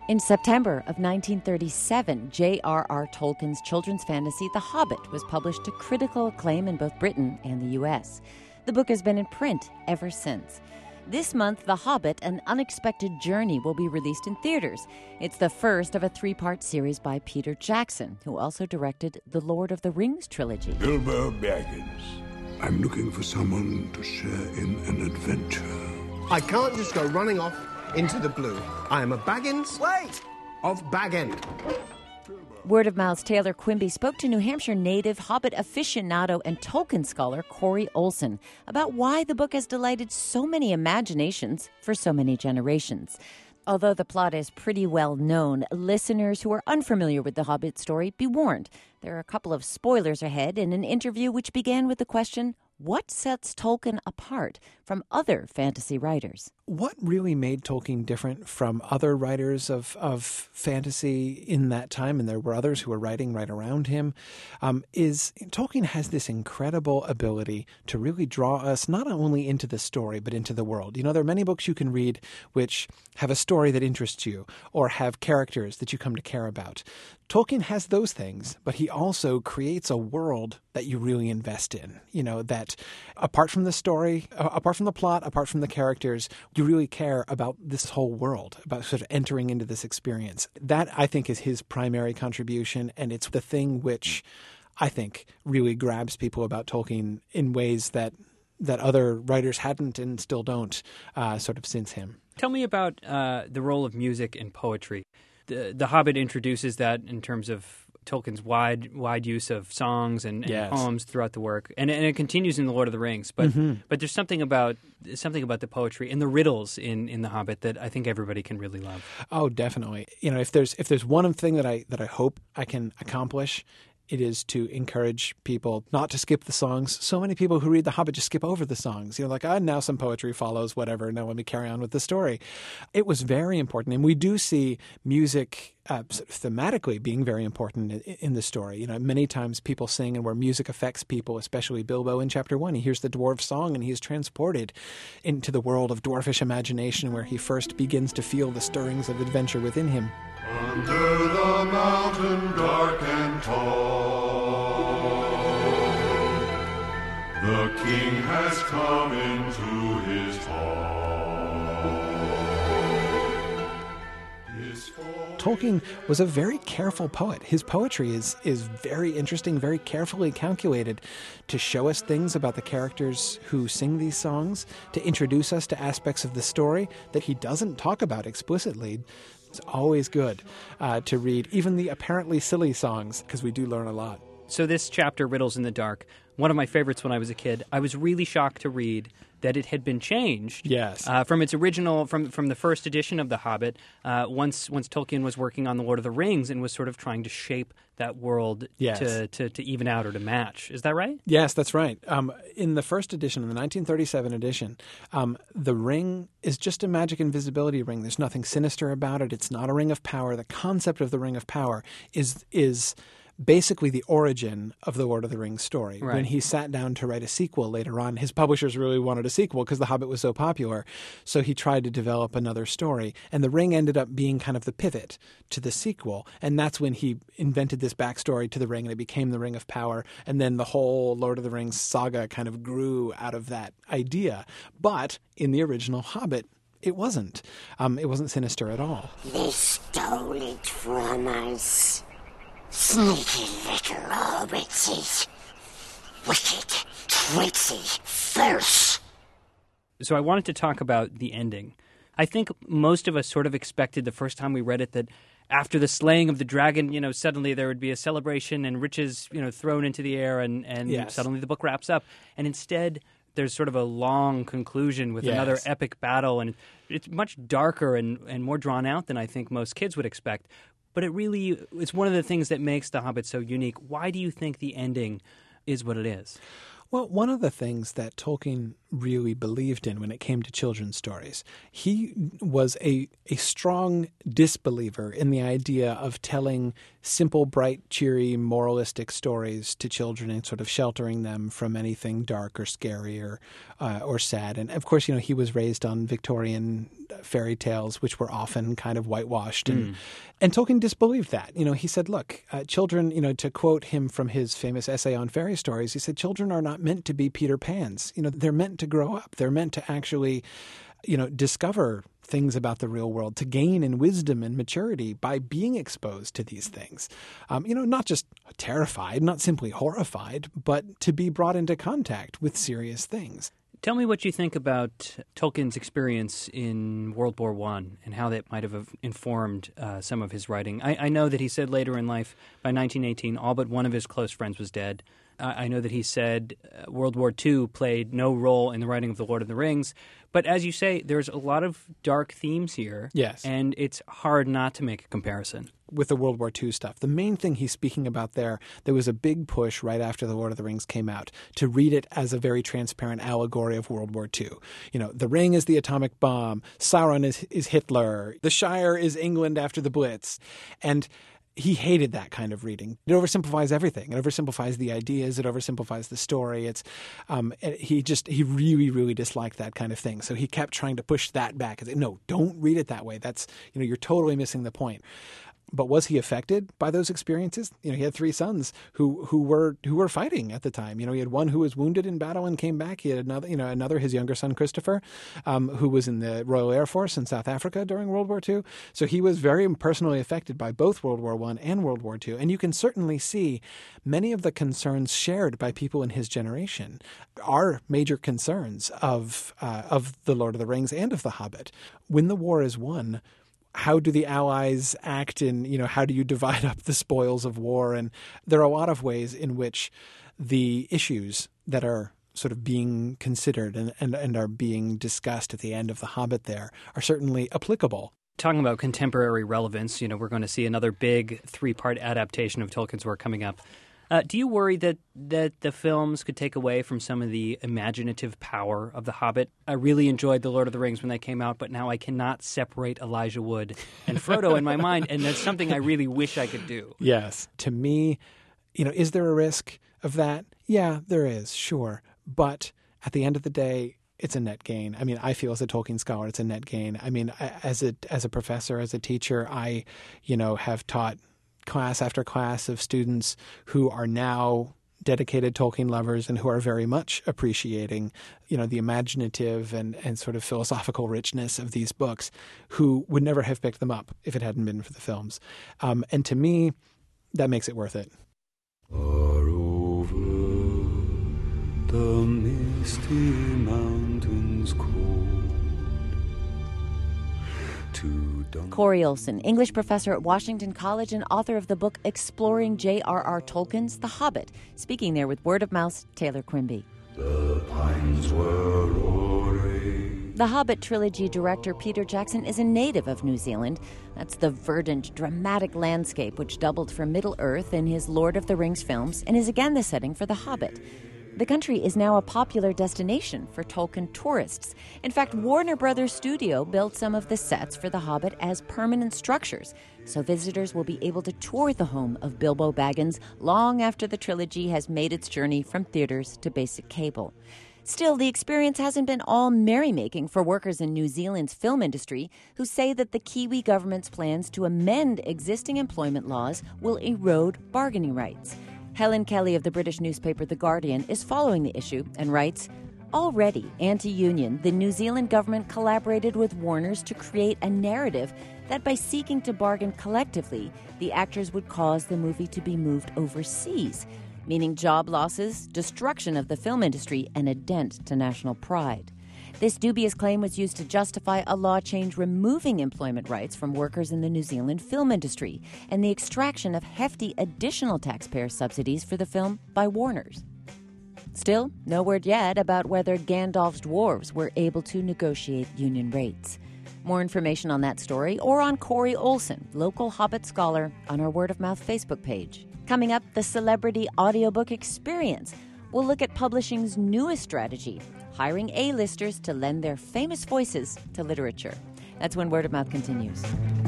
In September of 1937, J.R.R. Tolkien's children's fantasy The Hobbit was published to critical acclaim in both Britain and the U.S. The book has been in print ever since. This month, The Hobbit, An Unexpected Journey will be released in theaters. It's the first of a three-part series by Peter Jackson, who also directed the Lord of the Rings trilogy. Bilbo Baggins. I'm looking for someone to share in an adventure. I can't just go running off into the blue. I am a Baggins. Wait! Of Bag End. Word of Mouth's Taylor Quimby spoke to New Hampshire native, Hobbit aficionado, and Tolkien scholar Corey Olsen about why the book has delighted so many imaginations for so many generations. Although the plot is pretty well known, listeners who are unfamiliar with the Hobbit story, be warned. There are a couple of spoilers ahead in an interview which began with the question, what sets Tolkien apart from other fantasy writers? What really made Tolkien different from other writers of fantasy in that time, and there were others who were writing right around him, is Tolkien has this incredible ability to really draw us not only into the story, but into the world. You know, there are many books you can read which have a story that interests you or have characters that you come to care about. Tolkien has those things, but he also creates a world that you really invest in, you know, that apart from the story, apart from the plot, apart from the characters, you really care about this whole world, about sort of entering into this experience. That, I think, is his primary contribution, and it's the thing which I think really grabs people about Tolkien in ways that other writers hadn't and still don't sort of since him. Tell me about the role of music in poetry. The Hobbit introduces that in terms of Tolkien's wide use of songs and poems throughout the work, and it continues in The Lord of the Rings. But but there's something about the poetry and the riddles in The Hobbit that I think everybody can really love. Oh, definitely. You know, if there's one thing that I hope I can accomplish, it is to encourage people not to skip the songs. So many people who read The Hobbit just skip over the songs. You know, like, now some poetry follows, whatever. Now let me carry on with the story. It was very important. And we do see music thematically being very important in the story. You know, many times people sing and where music affects people, especially Bilbo in Chapter 1. He hears the dwarf song and he is transported into the world of dwarfish imagination where he first begins to feel the stirrings of adventure within him. Under the mountain dark and tall, the king has come into his hall. Tolkien was a very careful poet. His poetry is very interesting, very carefully calculated to show us things about the characters who sing these songs, to introduce us to aspects of the story that he doesn't talk about explicitly. It's always good to read even the apparently silly songs, because we do learn a lot. So this chapter, Riddles in the Dark, one of my favorites when I was a kid, I was really shocked to read that it had been changed from its original, from the first edition of The Hobbit, once Tolkien was working on The Lord of the Rings and was sort of trying to shape that world to even out or to match. Is that right? Yes, that's right. In the first edition, in the 1937 edition, the ring is just a magic invisibility ring. There's nothing sinister about it. It's not a ring of power. The concept of the ring of power is basically the origin of the Lord of the Rings story. Right. When he sat down to write a sequel later on, his publishers really wanted a sequel because The Hobbit was so popular. So he tried to develop another story. And the ring ended up being kind of the pivot to the sequel. And that's when he invented this backstory to the ring, and it became the Ring of Power. And then the whole Lord of the Rings saga kind of grew out of that idea. But in the original Hobbit, it wasn't. It wasn't sinister at all. They stole it from us. Sneaky little hobbitses. Wicked, tricksy, fierce. So I wanted to talk about the ending. I think most of us sort of expected the first time we read it that after the slaying of the dragon, suddenly there would be a celebration and riches, thrown into the air and suddenly the book wraps up. And instead, there's sort of a long conclusion with another epic battle. And it's much darker and more drawn out than I think most kids would expect. But it's one of the things that makes The Hobbit so unique. Why do you think the ending is what it is? Well, one of the things that Tolkien really believed in when it came to children's stories. He was a strong disbeliever in the idea of telling simple, bright, cheery, moralistic stories to children and sort of sheltering them from anything dark or scary or sad. And of course, he was raised on Victorian fairy tales, which were often kind of whitewashed. And Tolkien disbelieved that. He said, look, children, to quote him from his famous essay on fairy stories, he said, children are not meant to be Peter Pans. They're meant to grow up. They're meant to actually, discover things about the real world, to gain in wisdom and maturity by being exposed to these things. Not just terrified, not simply horrified, but to be brought into contact with serious things. Tell me what you think about Tolkien's experience in World War I and how that might have informed some of his writing. I know that he said later in life, by 1918, all but one of his close friends was dead. I know that he said World War II played no role in the writing of The Lord of the Rings. But as you say, there's a lot of dark themes here. Yes. And it's hard not to make a comparison. With the World War II stuff, the main thing he's speaking about there was a big push right after The Lord of the Rings came out to read it as a very transparent allegory of World War II. The ring is the atomic bomb. Sauron is Hitler. The Shire is England after the Blitz. And he hated that kind of reading. It oversimplifies everything. It oversimplifies the ideas. It oversimplifies the story. He really, really disliked that kind of thing. So he kept trying to push that back and say, no, don't read it that way. That's, you're totally missing the point. But was he affected by those experiences? He had 3 sons who were fighting at the time. He had one who was wounded in battle and came back. He had another, his younger son Christopher, who was in the Royal Air Force in South Africa during World War II. So he was very personally affected by both World War I and World War II. And you can certainly see many of the concerns shared by people in his generation are major concerns of The Lord of the Rings and of The Hobbit. When the war is won, how do the Allies act in, how do you divide up the spoils of war? And there are a lot of ways in which the issues that are sort of being considered and are being discussed at the end of The Hobbit there are certainly applicable. Talking about contemporary relevance, we're going to see another big 3-part adaptation of Tolkien's work coming up. Do you worry that the films could take away from some of the imaginative power of The Hobbit? I really enjoyed The Lord of the Rings when they came out, but now I cannot separate Elijah Wood and Frodo in my mind, and that's something I really wish I could do. Yes. To me, is there a risk of that? Yeah, there is, sure. But at the end of the day, it's a net gain. I mean, I feel as a Tolkien scholar, it's a net gain. I mean, as a professor, as a teacher, I, have taught class after class of students who are now dedicated Tolkien lovers and who are very much appreciating, the imaginative and sort of philosophical richness of these books, who would never have picked them up if it hadn't been for the films. And to me, that makes it worth it. Far over the misty mountains cold. Corey Olsen, English professor at Washington College and author of the book Exploring J.R.R. Tolkien's The Hobbit, speaking there with Word of Mouth's Taylor Quimby. The pines were roaring. The Hobbit trilogy director Peter Jackson is a native of New Zealand. That's the verdant, dramatic landscape which doubled for Middle-earth in his Lord of the Rings films and is again the setting for The Hobbit. The country is now a popular destination for Tolkien tourists. In fact, Warner Brothers Studio built some of the sets for The Hobbit as permanent structures, so visitors will be able to tour the home of Bilbo Baggins long after the trilogy has made its journey from theaters to basic cable. Still, the experience hasn't been all merrymaking for workers in New Zealand's film industry, who say that the Kiwi government's plans to amend existing employment laws will erode bargaining rights. Helen Kelly of the British newspaper The Guardian is following the issue and writes, already anti-union, the New Zealand government collaborated with Warner's to create a narrative that by seeking to bargain collectively, the actors would cause the movie to be moved overseas, meaning job losses, destruction of the film industry, and a dent to national pride. This dubious claim was used to justify a law change removing employment rights from workers in the New Zealand film industry and the extraction of hefty additional taxpayer subsidies for the film by Warner's. Still, no word yet about whether Gandalf's dwarves were able to negotiate union rates. More information on that story or on Corey Olsen, local Hobbit scholar, on our Word of Mouth Facebook page. Coming up, the Celebrity Audiobook Experience. we'll look at publishing's newest strategy, hiring A-listers to lend their famous voices to literature. That's when Word of Mouth continues.